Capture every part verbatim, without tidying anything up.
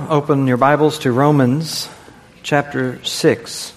open your Bibles to Romans chapter six.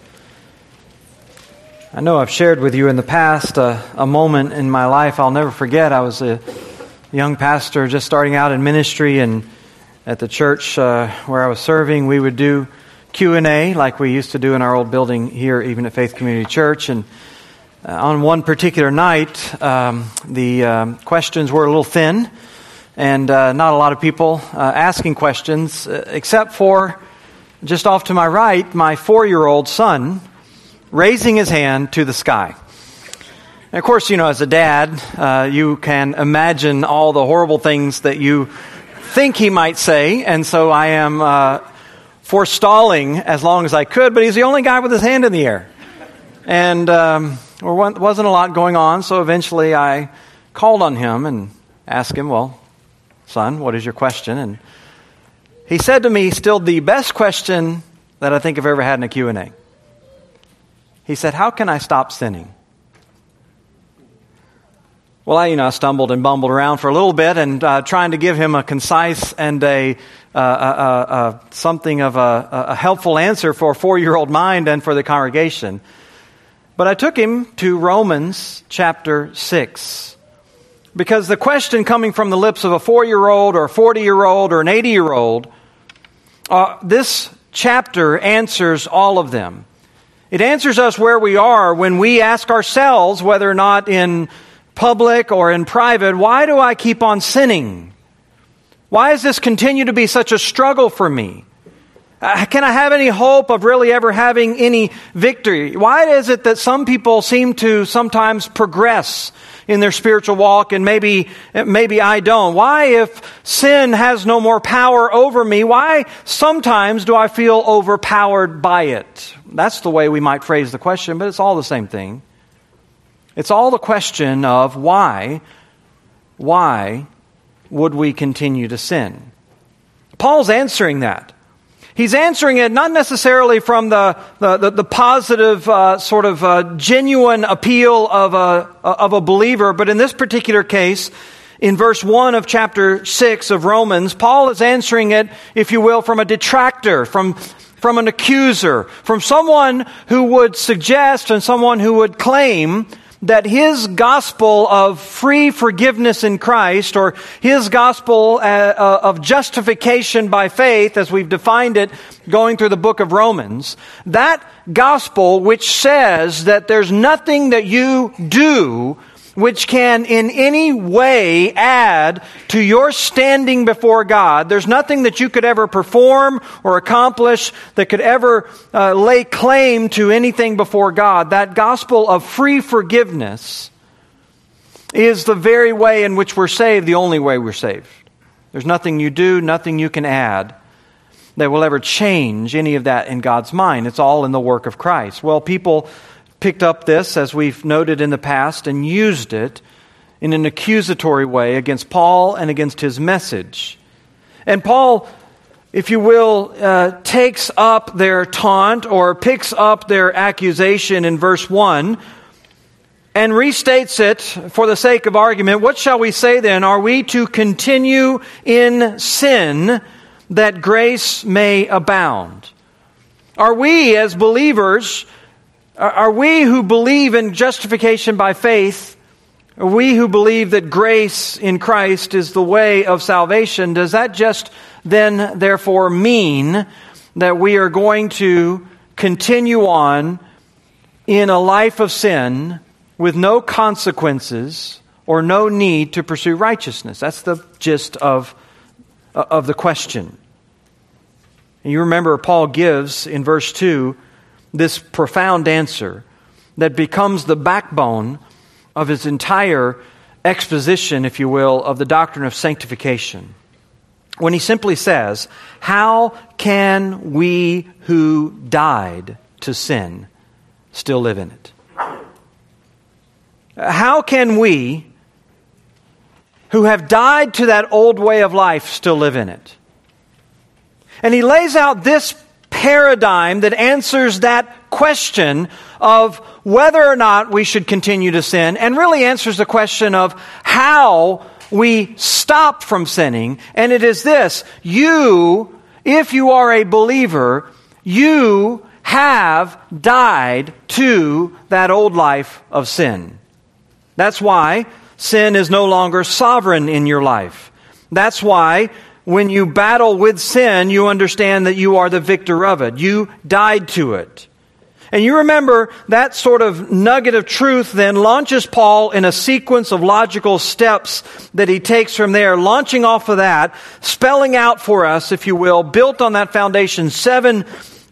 I know I've shared with you in the past uh, a moment in my life I'll never forget. I was a young pastor just starting out in ministry, and at the church uh, where I was serving, we would do Q and A like we used to do in our old building here, even at Faith Community Church. And uh, on one particular night, um, the um, questions were a little thin, and uh, not a lot of people uh, asking questions, uh, except for just off to my right, my four-year-old son raising his hand to the sky. And of course, you know, as a dad, uh, you can imagine all the horrible things that you think he might say, and so I am uh, forestalling as long as I could, but he's the only guy with his hand in the air. And um, there wasn't a lot going on, so eventually I called on him and asked him, well, son, what is your question? And he said to me, still the best question that I think I've ever had in a Q and A. He said, how can I stop sinning? Well, I, you know, stumbled and bumbled around for a little bit and uh, trying to give him a concise and a uh, uh, uh, something of a, a helpful answer for a four-year-old mind and for the congregation. But I took him to Romans chapter six. Because the question coming from the lips of a four-year-old or a forty-year-old or an eighty-year-old, uh, this chapter answers all of them. It answers us where we are when we ask ourselves, whether or not in public or in private, why do I keep on sinning? Why does this continue to be such a struggle for me? Uh, can I have any hope of really ever having any victory? Why is it that some people seem to sometimes progress in their spiritual walk and maybe maybe I don't? Why, if sin has no more power over me, why sometimes do I feel overpowered by it? That's the way we might phrase the question, but it's all the same thing. It's all the question of why, why would we continue to sin? Paul's answering that. He's answering it not necessarily from the the, the, the positive uh, sort of uh, genuine appeal of a of a believer, but in this particular case, in verse one of chapter six of Romans, Paul is answering it, if you will, from a detractor, from from an accuser, from someone who would suggest and someone who would claim that his gospel of free forgiveness in Christ, or his gospel uh, of justification by faith, as we've defined it going through the book of Romans, that gospel which says that there's nothing that you do which can in any way add to your standing before God. There's nothing that you could ever perform or accomplish that could ever uh, lay claim to anything before God. That gospel of free forgiveness is the very way in which we're saved, the only way we're saved. There's nothing you do, nothing you can add that will ever change any of that in God's mind. It's all in the work of Christ. Well, people picked up this, as we've noted in the past, and used it in an accusatory way against Paul and against his message. And Paul, if you will, uh, takes up their taunt or picks up their accusation in verse one and restates it for the sake of argument. What shall we say then? Are we to continue in sin that grace may abound? Are we as believers, are we who believe in justification by faith, are we who believe that grace in Christ is the way of salvation, does that just then therefore mean that we are going to continue on in a life of sin with no consequences or no need to pursue righteousness? That's the gist of, of the question. And you remember Paul gives in verse two this profound answer that becomes the backbone of his entire exposition, if you will, of the doctrine of sanctification. When he simply says, how can we who died to sin still live in it? How can we who have died to that old way of life still live in it? And he lays out this paradigm that answers that question of whether or not we should continue to sin, and really answers the question of how we stop from sinning. And it is this: you if you are a believer, you have died to that old life of sin. That's why sin is no longer sovereign in your life. That's why when you battle with sin, you understand that you are the victor of it. You died to it. And you remember that sort of nugget of truth then launches Paul in a sequence of logical steps that he takes from there, launching off of that, spelling out for us, if you will, built on that foundation, seven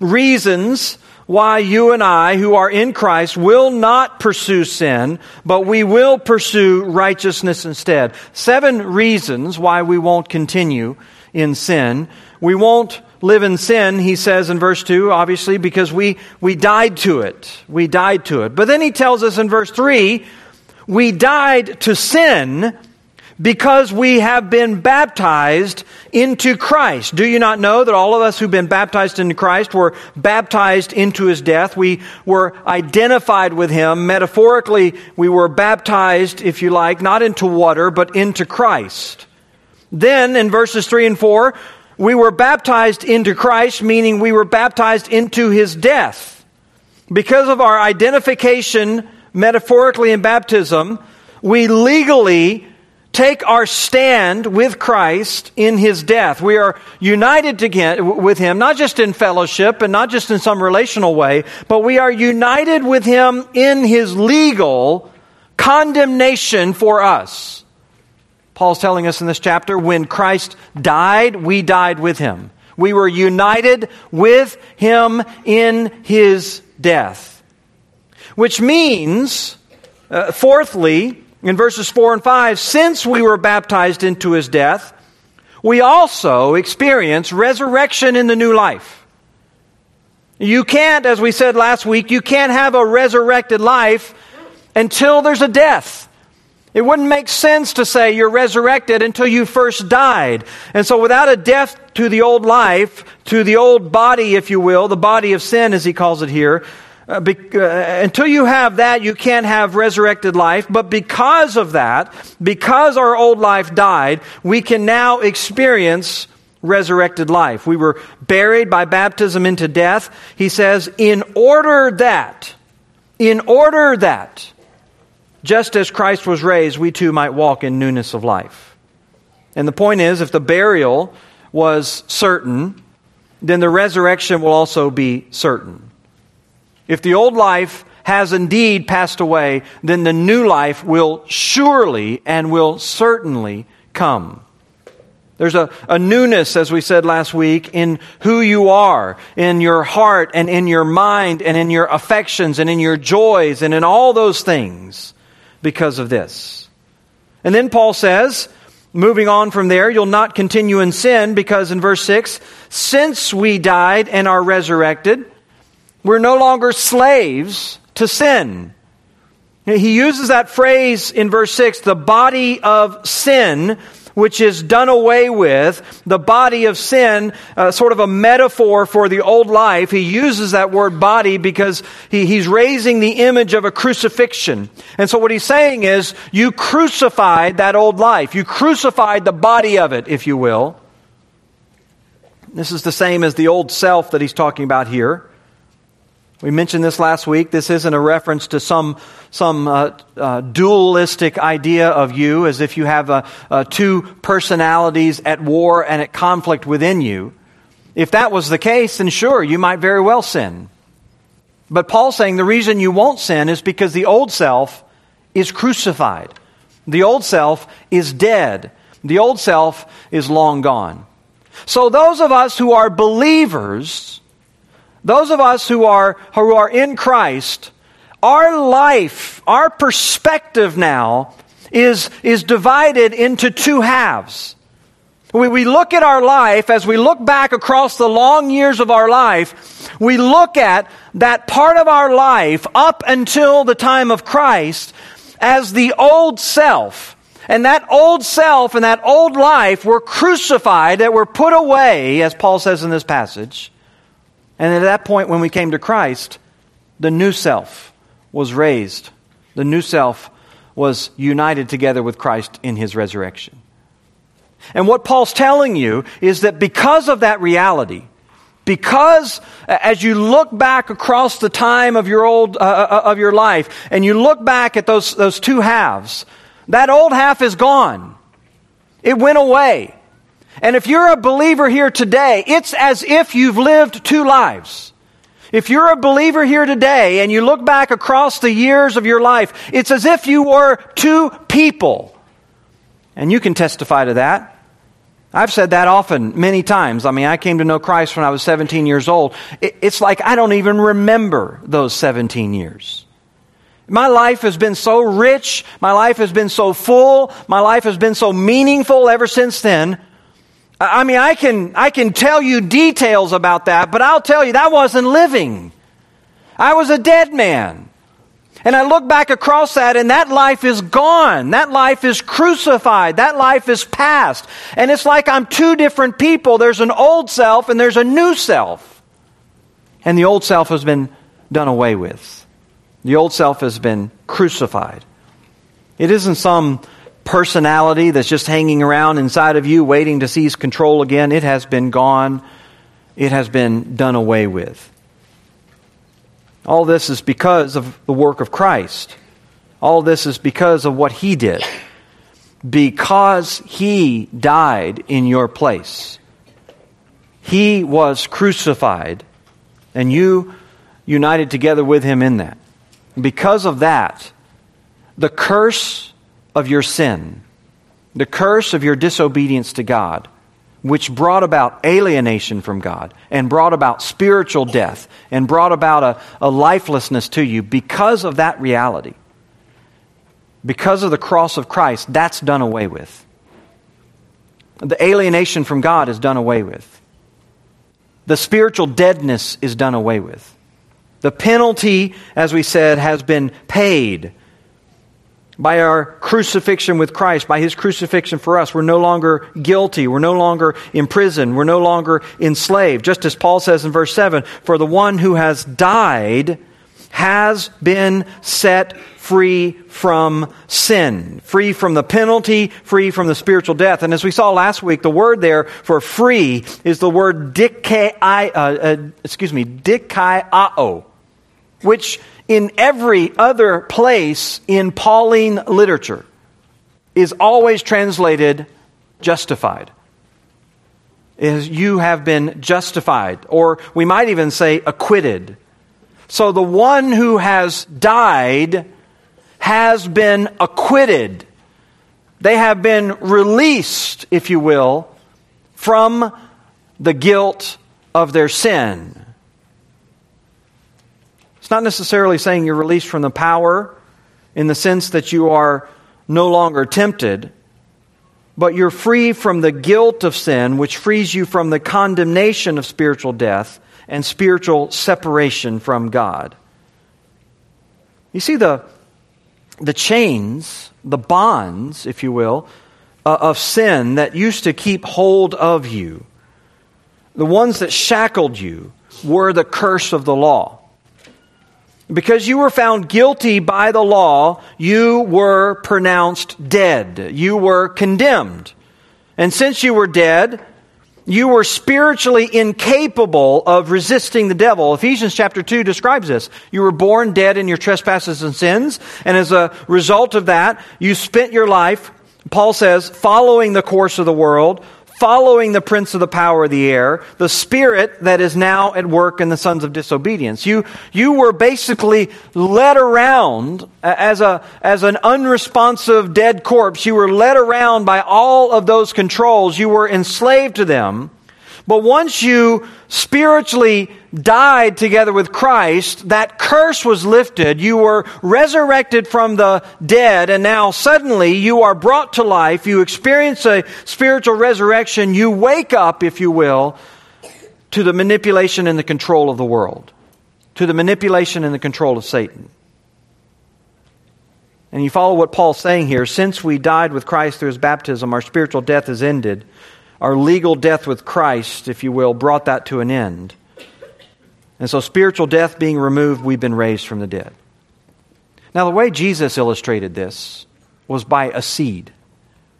reasons why you and I, who are in Christ, will not pursue sin, but we will pursue righteousness instead. Seven reasons why we won't continue in sin. We won't live in sin, he says in verse two, obviously, because we, we died to it. We died to it. But then he tells us in verse three, we died to sin because we have been baptized into Christ. Do you not know that all of us who've been baptized into Christ were baptized into His death? We were identified with Him. Metaphorically, we were baptized, if you like, not into water, but into Christ. Then in verses three and four, we were baptized into Christ, meaning we were baptized into His death. Because of our identification, metaphorically in baptism, we legally take our stand with Christ in His death. We are united together with Him, not just in fellowship and not just in some relational way, but we are united with Him in His legal condemnation for us. Paul's telling us in this chapter, when Christ died, we died with Him. We were united with Him in His death. Which means, uh, fourthly, in verses four and five, since we were baptized into His death, we also experience resurrection in the new life. You can't, as we said last week, you can't have a resurrected life until there's a death. It wouldn't make sense to say you're resurrected until you first died. And so without a death to the old life, to the old body, if you will, the body of sin as he calls it here, uh, be, uh, until you have that, you can't have resurrected life. But because of that, because our old life died, we can now experience resurrected life. We were buried by baptism into death. He says, in order that, in order that, just as Christ was raised, we too might walk in newness of life. And the point is, if the burial was certain, then the resurrection will also be certain. If the old life has indeed passed away, then the new life will surely and will certainly come. There's a, a newness, as we said last week, in who you are, in your heart and in your mind and in your affections and in your joys and in all those things. Because of this. And then Paul says, moving on from there, you'll not continue in sin because in verse six, since we died and are resurrected, we're no longer slaves to sin. He uses that phrase in verse six, the body of sin, which is done away with, the body of sin, uh, sort of a metaphor for the old life. He uses that word body because he, he's raising the image of a crucifixion. And so what he's saying is, you crucified that old life. You crucified the body of it, if you will. This is the same as the old self that he's talking about here. We mentioned this last week. This isn't a reference to some some uh, uh, dualistic idea of you, as if you have uh, uh, two personalities at war and at conflict within you. If that was the case, then sure, you might very well sin. But Paul's saying the reason you won't sin is because the old self is crucified. The old self is dead. The old self is long gone. So those of us who are believers, those of us who are who are in Christ, our life, our perspective now is, is divided into two halves. We, we look at our life, as we look back across the long years of our life, we look at that part of our life up until the time of Christ as the old self. And that old self and that old life were crucified, that were put away, as Paul says in this passage. And at that point, when we came to Christ, the new self was raised. The new self was united together with Christ in His resurrection. And what Paul's telling you is that because of that reality, because as you look back across the time of your old uh, of your life, and you look back at those those two halves, that old half is gone. It went away. And if you're a believer here today, it's as if you've lived two lives. If you're a believer here today and you look back across the years of your life, it's as if you were two people. And you can testify to that. I've said that often, many times. I mean, I came to know Christ when I was seventeen years old. It's like I don't even remember those seventeen years. My life has been so rich. My life has been so full. My life has been so meaningful ever since then. I mean, I can, I can tell you details about that, but I'll tell you, that wasn't living. I was a dead man. And I look back across that, and that life is gone. That life is crucified. That life is past. And it's like I'm two different people. There's an old self and there's a new self. And the old self has been done away with. The old self has been crucified. It isn't some personality that's just hanging around inside of you waiting to seize control again. It has been gone. It has been done away with. All this is because of the work of Christ. All this is because of what He did. Because He died in your place. He was crucified, and you united together with Him in that. Because of that, the curse of your sin, the curse of your disobedience to God, which brought about alienation from God and brought about spiritual death and brought about a, a lifelessness to you, because of that reality, because of the cross of Christ, that's done away with. The alienation from God is done away with. The spiritual deadness is done away with. The penalty, as we said, has been paid. By our crucifixion with Christ, by His crucifixion for us, we're no longer guilty. We're no longer imprisoned. We're no longer enslaved. Just as Paul says in verse seven, for the one who has died has been set free from sin. Free from the penalty, free from the spiritual death. And as we saw last week, the word there for free is the word dikai, uh, uh, excuse me, dikaiao, which in every other place in Pauline literature is always translated justified. Is you have been justified, or we might even say acquitted. So the one who has died has been acquitted. They have been released, if you will, from the guilt of their sin. It's not necessarily saying you're released from the power in the sense that you are no longer tempted, but you're free from the guilt of sin, which frees you from the condemnation of spiritual death and spiritual separation from God. You see, the, the chains, the bonds, if you will, uh, of sin that used to keep hold of you, the ones that shackled you, were the curse of the law. Because you were found guilty by the law, you were pronounced dead. You were condemned. And since you were dead, you were spiritually incapable of resisting the devil. Ephesians chapter two describes this. You were born dead in your trespasses and sins, and as a result of that, you spent your life, Paul says, following the course of the world, following the prince of the power of the air, the spirit that is now at work in the sons of disobedience. You, you were basically led around as a, as an unresponsive dead corpse. You were led around by all of those controls. You were enslaved to them. But once you spiritually died together with Christ, that curse was lifted. You were resurrected from the dead, and now suddenly you are brought to life. You experience a spiritual resurrection. You wake up, if you will, to the manipulation and the control of the world, to the manipulation and the control of Satan. And you follow what Paul's saying here. Since we died with Christ through His baptism, our spiritual death is ended. Our legal death with Christ, if you will, brought that to an end. And so spiritual death being removed, we've been raised from the dead. Now, the way Jesus illustrated this was by a seed.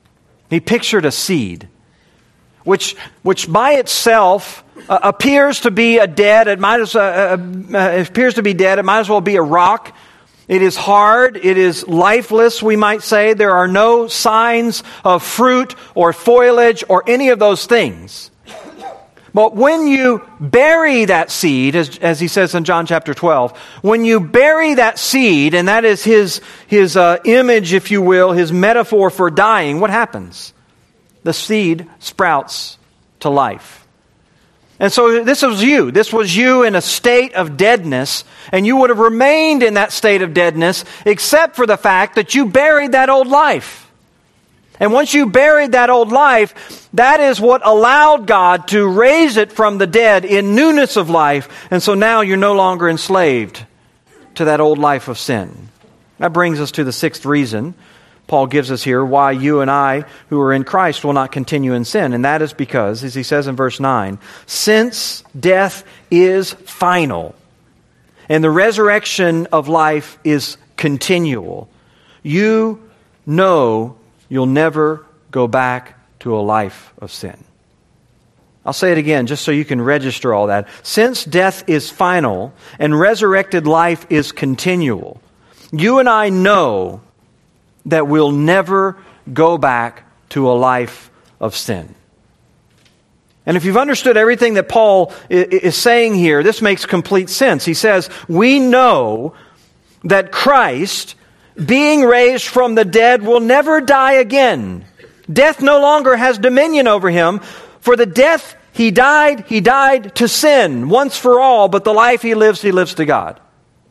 He pictured a seed, which, which by itself uh, appears to be a dead. It might as uh, uh, it appears to be dead. It might as well be a rock. It is hard. It is lifeless, we might say. There are no signs of fruit or foliage or any of those things. But when you bury that seed, as, as he says in John chapter twelve, when you bury that seed, and that is his, his uh, image, if you will, his metaphor for dying, what happens? The seed sprouts to life. And so this was you. This was you in a state of deadness, and you would have remained in that state of deadness except for the fact that you buried that old life. And once you buried that old life, that is what allowed God to raise it from the dead in newness of life. And so now you're no longer enslaved to that old life of sin. That brings us to the sixth reason Paul gives us here why you and I who are in Christ will not continue in sin. And that is because, as he says in verse nine, since death is final and the resurrection of life is continual, you know you'll never go back to a life of sin. I'll say it again just so you can register all that. Since death is final and resurrected life is continual, you and I know that we'll never go back to a life of sin. And if you've understood everything that Paul is saying here, this makes complete sense. He says, we know that Christ, being raised from the dead, will never die again. Death no longer has dominion over him. For the death he died, he died to sin once for all, but the life he lives, he lives to God.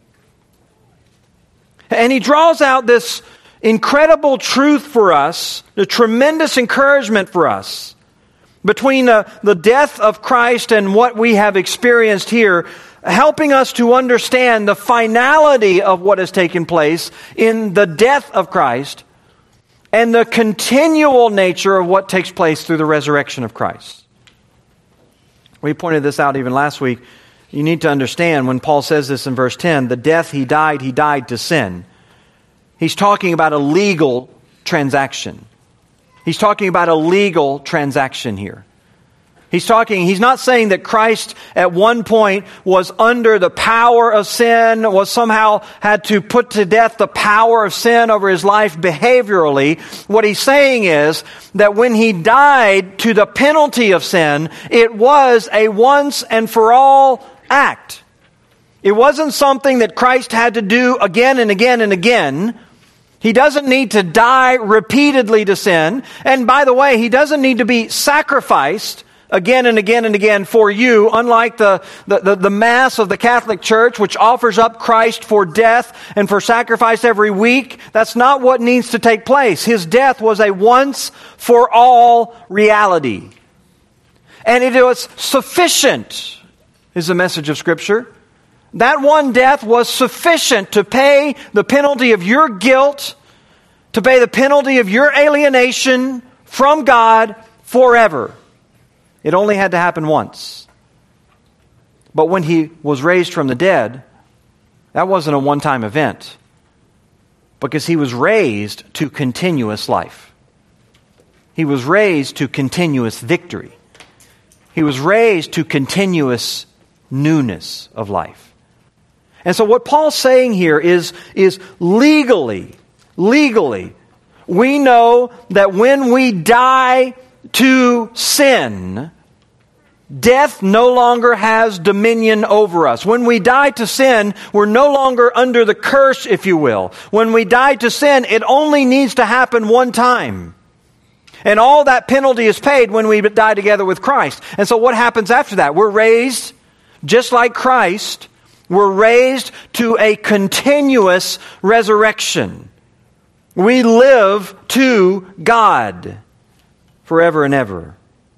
And he draws out this incredible truth for us, the tremendous encouragement for us between the, the death of Christ and what we have experienced here, helping us to understand the finality of what has taken place in the death of Christ and the continual nature of what takes place through the resurrection of Christ. We pointed this out even last week. You need to understand when Paul says this in verse ten, the death he died, he died to sin. He's talking about a legal transaction. He's talking about a legal transaction here. He's talking, he's not saying that Christ at one point was under the power of sin, was somehow had to put to death the power of sin over his life behaviorally. What he's saying is that when he died to the penalty of sin, it was a once and for all act. It wasn't something that Christ had to do again and again and again. He doesn't need to die repeatedly to sin. And by the way, he doesn't need to be sacrificed again and again and again for you, unlike the, the, the, the Mass of the Catholic Church, which offers up Christ for death and for sacrifice every week. That's not what needs to take place. His death was a once-for-all reality. And it was sufficient, is the message of Scripture. That one death was sufficient to pay the penalty of your guilt, to pay the penalty of your alienation from God forever. It only had to happen once. But when he was raised from the dead, that wasn't a one-time event, because he was raised to continuous life. He was raised to continuous victory. He was raised to continuous newness of life. And so what Paul's saying here is, is legally, legally, we know that when we die to sin, death no longer has dominion over us. When we die to sin, we're no longer under the curse, if you will. When we die to sin, it only needs to happen one time. And all that penalty is paid when we die together with Christ. And so what happens after that? We're raised, just like Christ, we're raised to a continuous resurrection. We live to God forever and ever.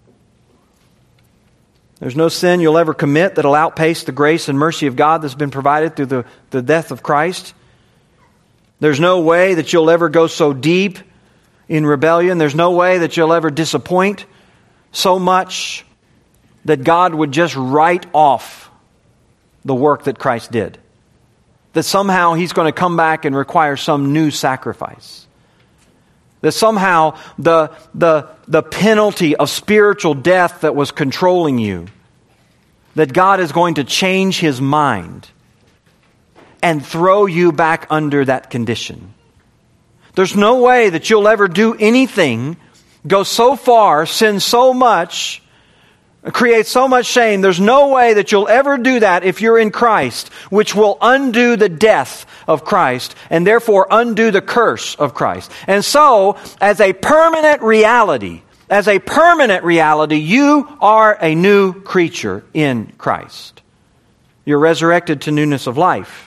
There's no sin you'll ever commit that'll outpace the grace and mercy of God that's been provided through the, the death of Christ. There's no way that you'll ever go so deep in rebellion. There's no way that you'll ever disappoint so much that God would just write off the work that Christ did. That somehow He's going to come back and require some new sacrifice. That somehow the, the, the penalty of spiritual death that was controlling you, that God is going to change His mind and throw you back under that condition. There's no way that you'll ever do anything, go so far, sin so much, create so much shame. There's no way that you'll ever do that if you're in Christ, which will undo the death of Christ and therefore undo the curse of Christ. And so, as a permanent reality, as a permanent reality, you are a new creature in Christ. You're resurrected to newness of life.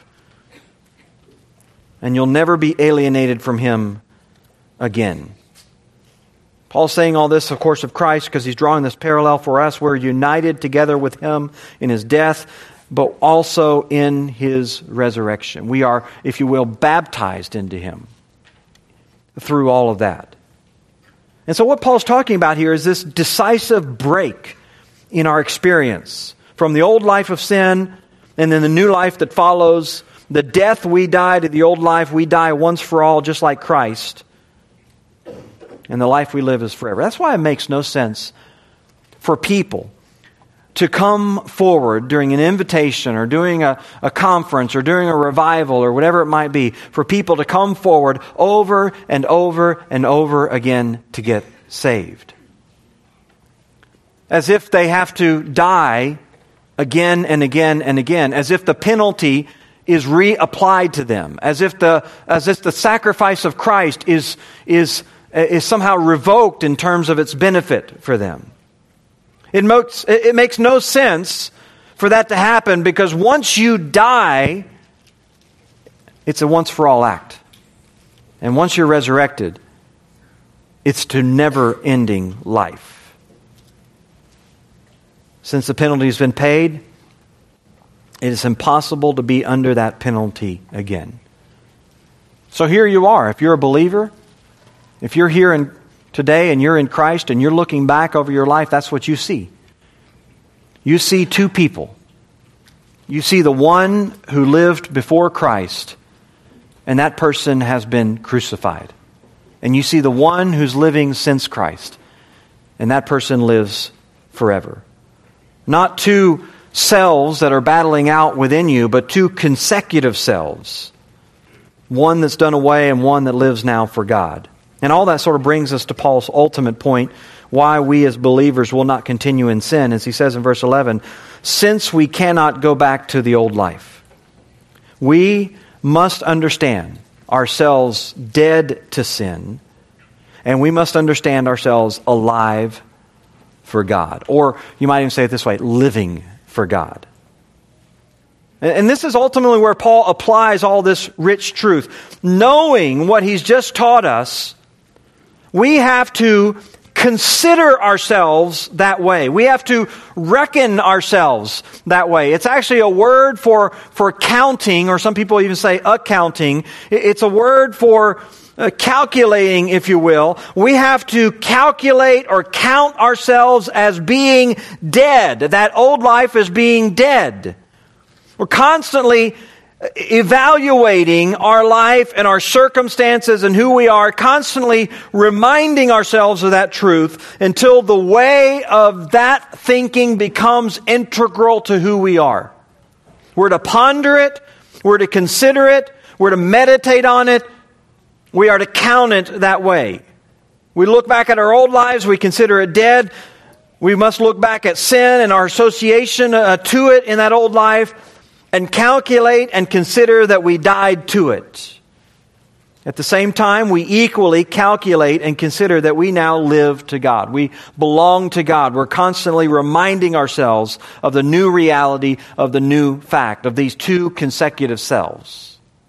And you'll never be alienated from Him again. Paul's saying all this, of course, of Christ because he's drawing this parallel for us. We're united together with Him in His death, but also in His resurrection. We are, if you will, baptized into Him through all of that. And so what Paul's talking about here is this decisive break in our experience from the old life of sin and then the new life that follows. The death we die to the old life, we die once for all, just like Christ. And the life we live is forever. That's why it makes no sense for people to come forward during an invitation or during a, a conference or during a revival or whatever it might be, for people to come forward over and over and over again to get saved. As if they have to die again and again and again, as if the penalty is reapplied to them, as if the as if the sacrifice of Christ is is is somehow revoked in terms of its benefit for them. It makes it makes no sense for that to happen, because once you die, it's a once for all act, and once you're resurrected, it's to never-ending life. Since the penalty has been paid, it is impossible to be under that penalty again. So here you are. If you're a believer, if you're here in, today and you're in Christ and you're looking back over your life, that's what you see. You see two people. You see the one who lived before Christ, and that person has been crucified. And you see the one who's living since Christ, and that person lives forever. Not two selves that are battling out within you, but two consecutive selves. One that's done away and one that lives now for God. And all that sort of brings us to Paul's ultimate point, why we as believers will not continue in sin. As he says in verse eleven, since we cannot go back to the old life, we must understand ourselves dead to sin, and we must understand ourselves alive for God. Or you might even say it this way, living for God. And this is ultimately where Paul applies all this rich truth. Knowing what he's just taught us, we have to consider ourselves that way. We have to reckon ourselves that way. It's actually a word for, for counting, or some people even say accounting. It's a word for uh, calculating, if you will. We have to calculate or count ourselves as being dead. That old life is being dead. We're constantly evaluating our life and our circumstances and who we are, constantly reminding ourselves of that truth until the way of that thinking becomes integral to who we are. We're to ponder it, we're to consider it, we're to meditate on it, we are to count it that way. We look back at our old lives, we consider it dead. We must look back at sin and our association uh, to it in that old life, and calculate and consider that we died to it. At the same time, we equally calculate and consider that we now live to God. We belong to God. We're constantly reminding ourselves of the new reality, of the new fact, of these two consecutive selves.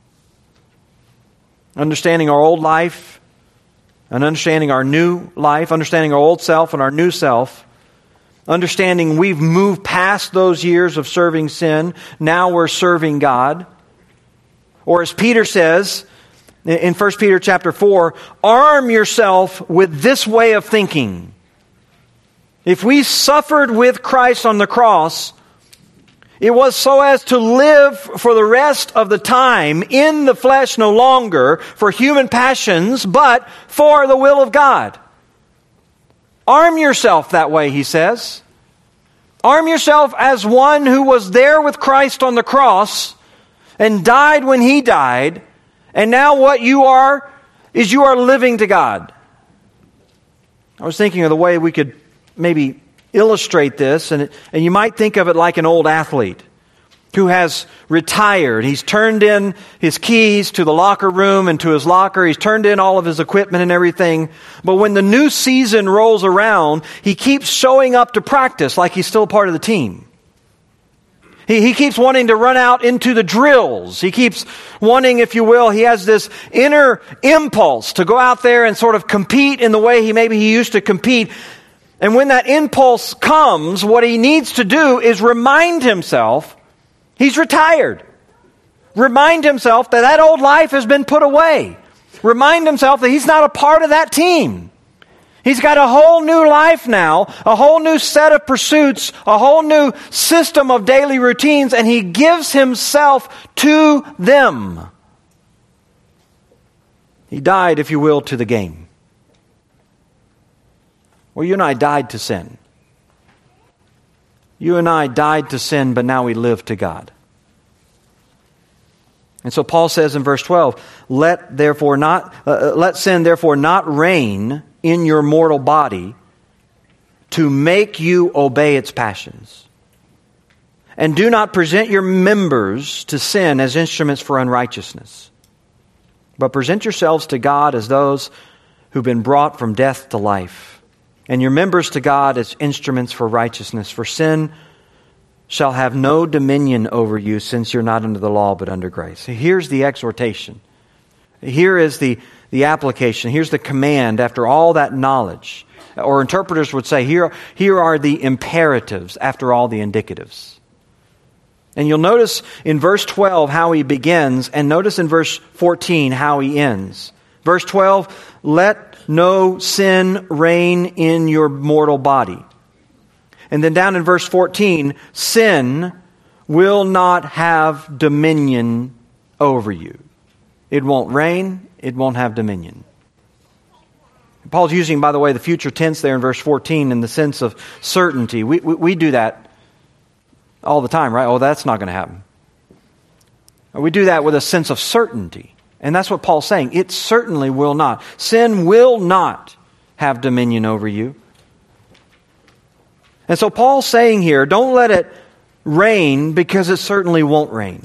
Understanding our old life and understanding our new life, understanding our old self and our new self, understanding we've moved past those years of serving sin. Now we're serving God. Or as Peter says in First Peter chapter four, arm yourself with this way of thinking. If we suffered with Christ on the cross, It was so as to live for the rest of the time in the flesh no longer for human passions, but for the will of God. Arm yourself that way, he says. Arm yourself as one who was there with Christ on the cross and died when he died, and now what you are is you are living to God. I was thinking of the way we could maybe illustrate this, and, and you might think of it like an old athlete who has retired. He's turned in his keys to the locker room and to his locker. He's turned in all of his equipment and everything. But when the new season rolls around, he keeps showing up to practice like he's still part of the team. He, he keeps wanting to run out into the drills. He keeps wanting, if you will, he has this inner impulse to go out there and sort of compete in the way he maybe he used to compete. And when that impulse comes, what he needs to do is remind himself he's retired. Remind himself that that old life has been put away. Remind himself that he's not a part of that team. He's got a whole new life now, a whole new set of pursuits, a whole new system of daily routines, and he gives himself to them. He died, if you will, to the game. Well, you and I died to sin. You and I died to sin, but now we live to God. And so Paul says in verse twelve, "Let therefore not uh, let sin therefore not reign in your mortal body to make you obey its passions. And do not present your members to sin as instruments for unrighteousness, but present yourselves to God as those who've been brought from death to life, and your members to God as instruments for righteousness. For sin shall have no dominion over you, since you're not under the law but under grace." Here's the exhortation. Here is the, the application. Here's the command after all that knowledge. Or interpreters would say, here, here are the imperatives after all the indicatives. And you'll notice in verse twelve how he begins, and notice in verse fourteen how he ends. Verse twelve, "Let no sin reign in your mortal body." And then down in verse fourteen, "Sin will not have dominion over you." It won't reign, it won't have dominion. Paul's using, by the way, the future tense there in verse fourteen in the sense of certainty. We, we, we do that all the time, right? Oh, that's not going to happen. We do that with a sense of certainty. And that's what Paul's saying. It certainly will not. Sin will not have dominion over you. And so Paul's saying here, don't let it reign, because it certainly won't reign.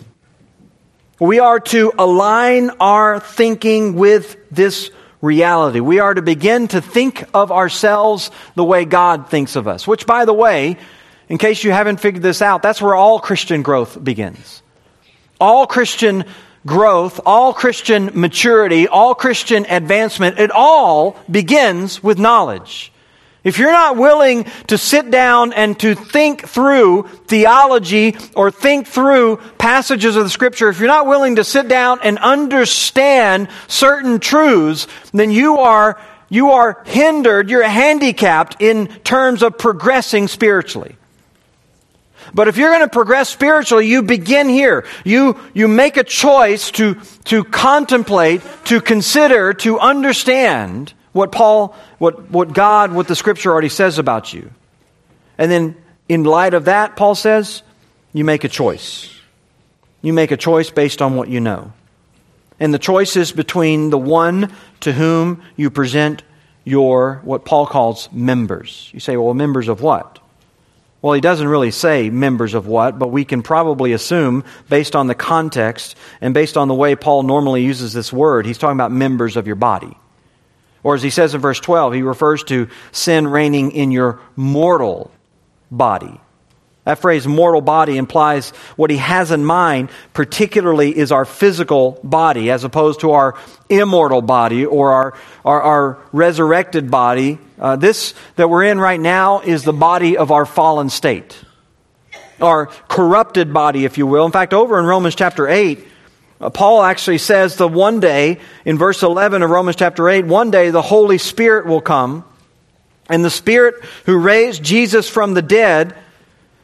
We are to align our thinking with this reality. We are to begin to think of ourselves the way God thinks of us. Which, by the way, in case you haven't figured this out, that's where all Christian growth begins. All Christian growth, all Christian maturity, all Christian advancement, it all begins with knowledge. If you're not willing to sit down and to think through theology or think through passages of the Scripture, if you're not willing to sit down and understand certain truths, then you are you are hindered, you're handicapped in terms of progressing spiritually. But if you're going to progress spiritually, you begin here. You you make a choice to to contemplate, to consider, to understand what Paul, what, what God, what the Scripture already says about you. And then in light of that, Paul says, you make a choice. You make a choice based on what you know. And the choice is between the one to whom you present your, what Paul calls members. You say, well, members of what? Well, he doesn't really say members of what, but we can probably assume, based on the context and based on the way Paul normally uses this word, he's talking about members of your body. Or as he says in verse twelve, he refers to sin reigning in your mortal body. That phrase, mortal body, implies what he has in mind particularly is our physical body, as opposed to our immortal body or our, our, our resurrected body. Uh, this that we're in right now is the body of our fallen state. Our corrupted body, if you will. In fact, over in Romans chapter eight, Uh, Paul actually says that one day, in verse eleven of Romans chapter eight, one day the Holy Spirit will come, and the Spirit who raised Jesus from the dead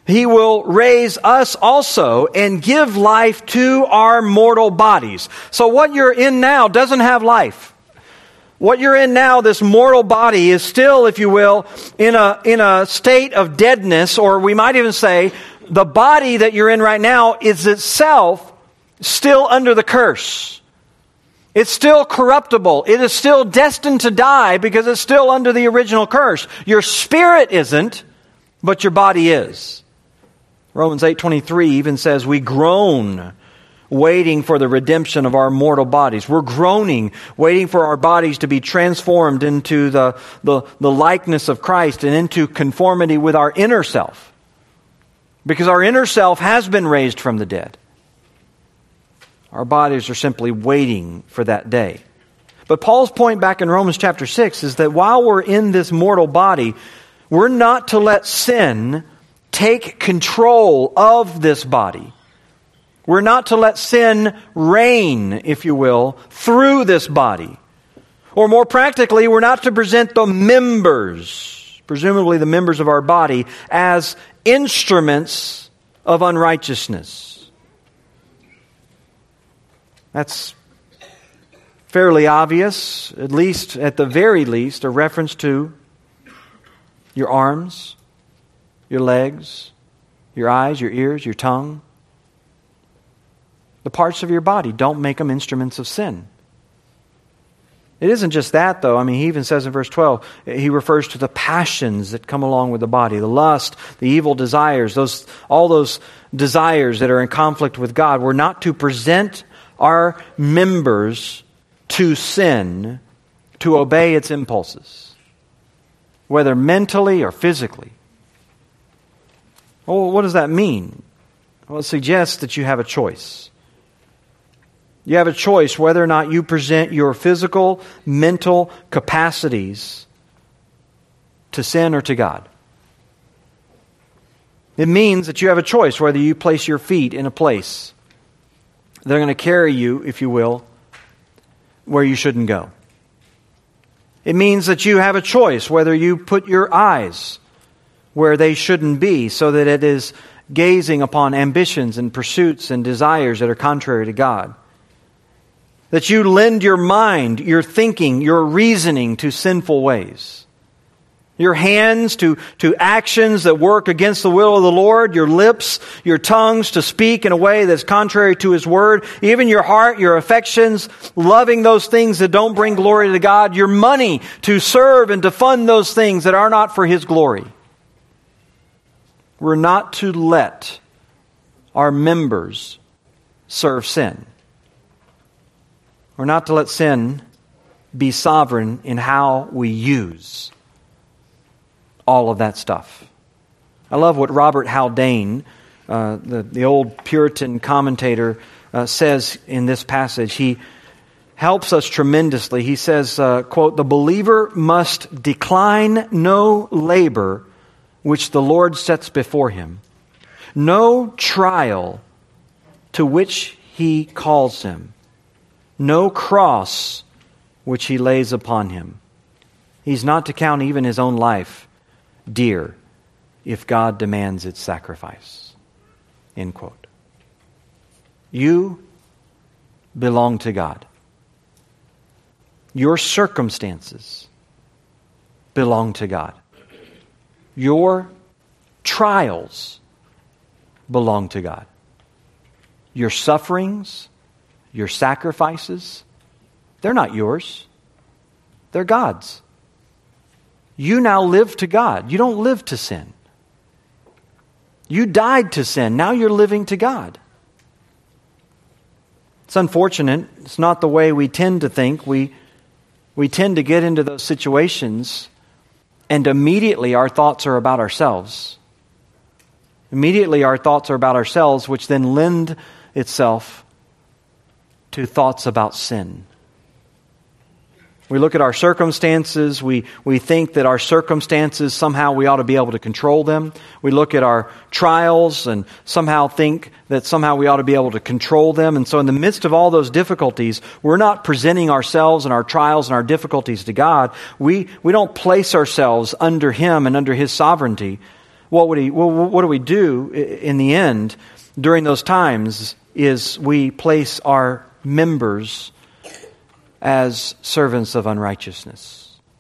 He will raise us also and give life to our mortal bodies. So what you're in now doesn't have life. What you're in now, this mortal body, is still, if you will, in a, in a state of deadness, or we might even say the body that you're in right now is itself still under the curse. It's still corruptible. It is still destined to die because it's still under the original curse. Your spirit isn't, but your body is. Romans eight twenty-three even says we groan, waiting for the redemption of our mortal bodies. We're groaning, waiting for our bodies to be transformed into the, the, the likeness of Christ and into conformity with our inner self. Because our inner self has been raised from the dead. Our bodies are simply waiting for that day. But Paul's point back in Romans chapter six is that while we're in this mortal body, we're not to let sin take control of this body. We're not to let sin reign, if you will, through this body. Or more practically, we're not to present the members, presumably the members of our body, as instruments of unrighteousness. That's fairly obvious, at least, at the very least, a reference to your arms, your legs, your eyes, your ears, your tongue. The parts of your body, don't make them instruments of sin. It isn't just that, though. I mean, he even says in verse twelve, he refers to the passions that come along with the body, the lust, the evil desires, those all those desires that are in conflict with God. We're not to present our members to sin to obey its impulses, whether mentally or physically. Well, what does that mean? Well, it suggests that you have a choice. You have a choice whether or not you present your physical, mental capacities to sin or to God. It means that you have a choice whether you place your feet in a place they're going to carry you, if you will, where you shouldn't go. It means that you have a choice whether you put your eyes where they shouldn't be, so that it is gazing upon ambitions and pursuits and desires that are contrary to God. That you lend your mind, your thinking, your reasoning to sinful ways. Your hands to, to actions that work against the will of the Lord. Your lips, your tongues to speak in a way that's contrary to His Word. Even your heart, your affections, loving those things that don't bring glory to God. Your money to serve and to fund those things that are not for His glory. We're not to let our members serve sin. We're not to let sin be sovereign in how we use all of that stuff. I love what Robert Haldane, uh, the, the old Puritan commentator, uh, says in this passage. He helps us tremendously. He says, uh, quote, "The believer must decline no labor which the Lord sets before him, no trial to which He calls him, no cross which He lays upon him. He's not to count even his own life dear if God demands its sacrifice." End quote. You belong to God. Your circumstances belong to God. Your trials belong to God. Your sufferings, your sacrifices, they're not yours. They're God's. You now live to God. You don't live to sin. You died to sin. Now you're living to God. It's unfortunate. It's not the way we tend to think. We, we tend to get into those situations and immediately our thoughts are about ourselves. Immediately our thoughts are about ourselves, which then lend itself to thoughts about sin. We look at our circumstances, we, we think that our circumstances, somehow we ought to be able to control them. We look at our trials and somehow think that somehow we ought to be able to control them. And so in the midst of all those difficulties, we're not presenting ourselves and our trials and our difficulties to God. We, we don't place ourselves under Him and under His sovereignty, what would he? Well, what do we do in the end during those times? Is we place our members as servants of unrighteousness.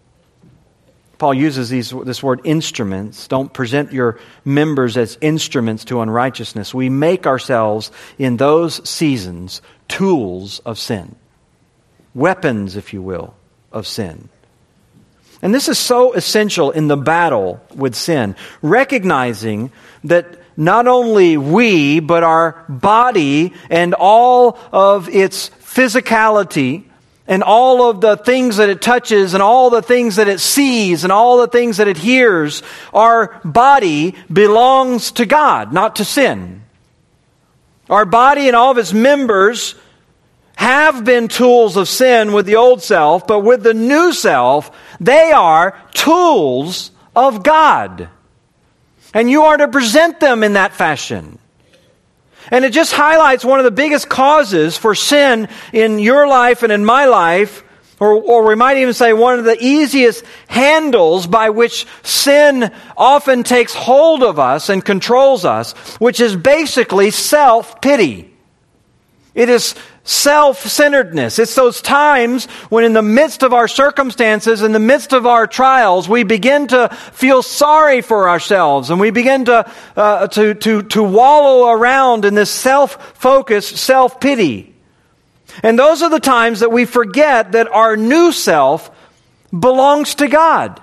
Paul uses these, this word instruments. Don't present your members as instruments to unrighteousness. We make ourselves in those seasons tools of sin. Weapons, if you will, of sin. And this is so essential in the battle with sin. Recognizing that not only we, but our body and all of its physicality and all of the things that it touches and all the things that it sees and all the things that it hears, our body belongs to God, not to sin. Our body and all of its members have been tools of sin with the old self, but with the new self, they are tools of God. And you are to present them in that fashion. And it just highlights one of the biggest causes for sin in your life and in my life, or, or we might even say one of the easiest handles by which sin often takes hold of us and controls us, which is basically self-pity. It is self-centeredness. It's those times when in the midst of our circumstances, in the midst of our trials, we begin to feel sorry for ourselves and we begin to uh, to to to wallow around in this self-focused self-pity. And those are the times that we forget that our new self belongs to God.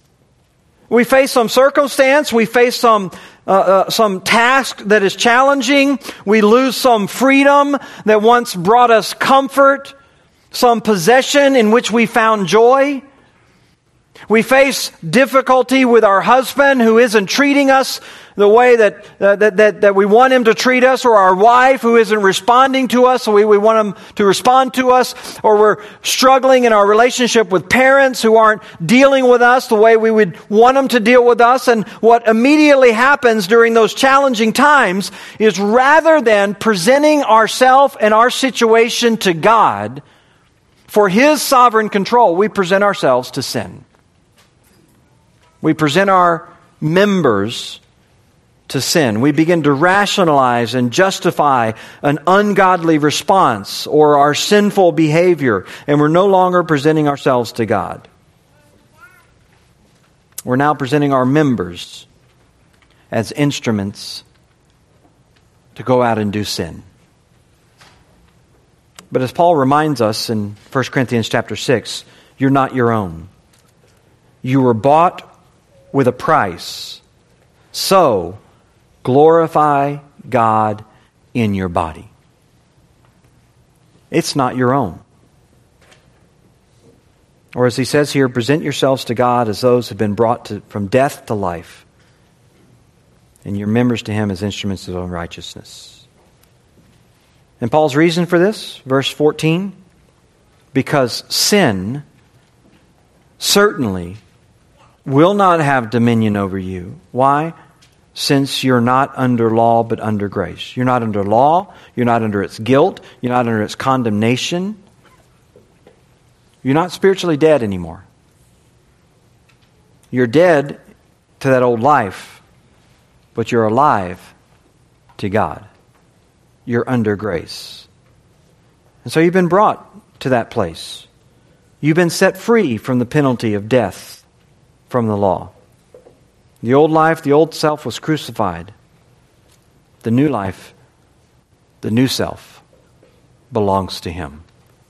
We face some circumstance, we face some Uh, uh, some task that is challenging. We lose some freedom that once brought us comfort, some possession in which we found joy. We face difficulty with our husband who isn't treating us the way that, uh, that, that, that we want him to treat us, or our wife who isn't responding to us, so we, we want him to respond to us, or we're struggling in our relationship with parents who aren't dealing with us the way we would want them to deal with us. And what immediately happens during those challenging times is rather than presenting ourselves and our situation to God for His sovereign control, we present ourselves to sin. We present our members to sin. We begin to rationalize and justify an ungodly response or our sinful behavior, and we're no longer presenting ourselves to God. We're now presenting our members as instruments to go out and do sin. But as Paul reminds us in First Corinthians chapter six, you're not your own. You were bought with a price. So, glorify God in your body. It's not your own. Or as he says here, present yourselves to God as those who have been brought to, from death to life, and your members to Him as instruments of unrighteousness. And Paul's reason for this, verse fourteen, because sin certainly will not have dominion over you. Why? Since you're not under law but under grace. You're not under law. You're not under its guilt. You're not under its condemnation. You're not spiritually dead anymore. You're dead to that old life, but you're alive to God. You're under grace. And so you've been brought to that place. You've been set free from the penalty of death from the law. The old life, the old self was crucified. The new life, the new self, belongs to Him.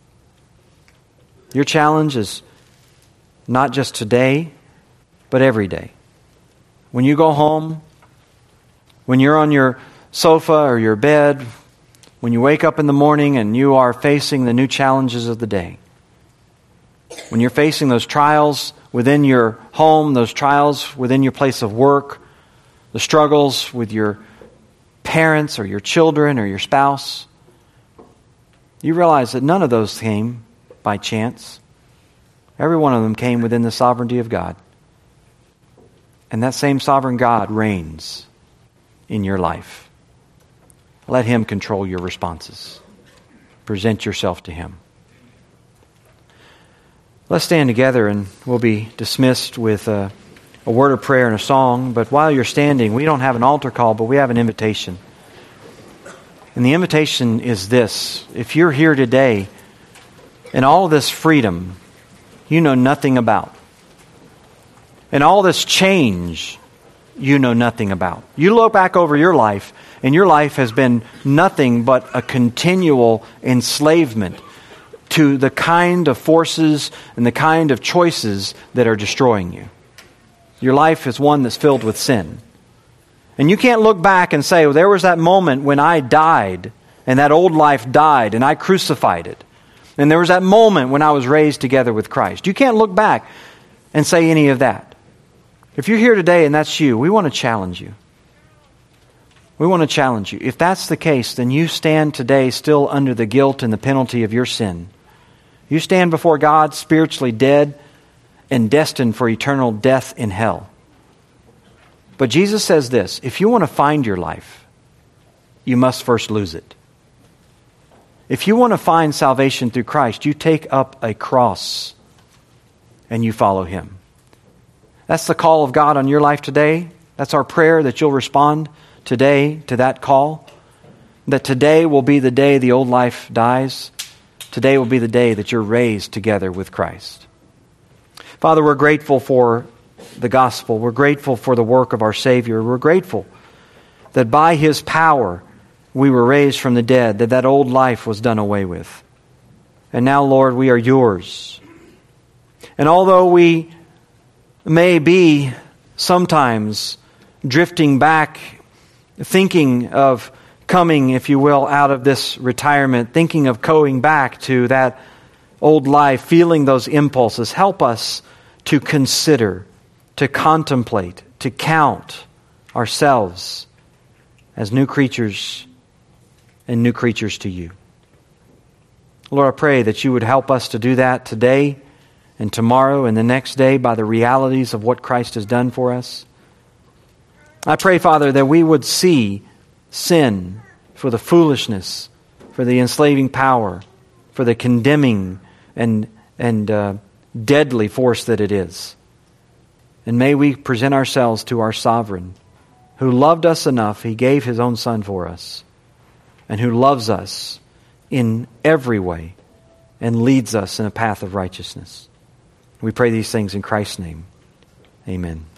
Your challenge is not just today, but every day. When you go home, when you're on your sofa or your bed, when you wake up in the morning and you are facing the new challenges of the day, when you're facing those trials within your home, those trials within your place of work, the struggles with your parents or your children or your spouse, you realize that none of those came by chance. Every one of them came within the sovereignty of God. And that same sovereign God reigns in your life. Let Him control your responses. Present yourself to Him. Let's stand together and we'll be dismissed with a a word of prayer and a song. But while you're standing, we don't have an altar call, but we have an invitation. And the invitation is this. If you're here today and all this freedom you know nothing about, and all this change you know nothing about. You look back over your life, and your life has been nothing but a continual enslavement to the kind of forces and the kind of choices that are destroying you. Your life is one that's filled with sin. And you can't look back and say, well, there was that moment when I died, and that old life died, and I crucified it. And there was that moment when I was raised together with Christ. You can't look back and say any of that. If you're here today and that's you, we want to challenge you. We want to challenge you. If that's the case, then you stand today still under the guilt and the penalty of your sin. You stand before God spiritually dead and destined for eternal death in hell. But Jesus says this, if you want to find your life, you must first lose it. If you want to find salvation through Christ, you take up a cross and you follow Him. That's the call of God on your life today. That's our prayer, that you'll respond today to that call. That today will be the day the old life dies. Today will be the day that you're raised together with Christ. Father, we're grateful for the gospel. We're grateful for the work of our Savior. We're grateful that by His power we were raised from the dead, that that old life was done away with. And now, Lord, we are yours. And although we may be sometimes drifting back, thinking of coming, if you will, out of this retirement, thinking of going back to that old life, feeling those impulses, help us to consider, to contemplate, to count ourselves as new creatures and new creatures to you. Lord, I pray that you would help us to do that today and tomorrow and the next day by the realities of what Christ has done for us. I pray, Father, that we would see sin for the foolishness, for the enslaving power, for the condemning and, and uh, deadly force that it is. And may we present ourselves to our Sovereign, who loved us enough, He gave His own Son for us, and who loves us in every way and leads us in a path of righteousness. We pray these things in Christ's name. Amen.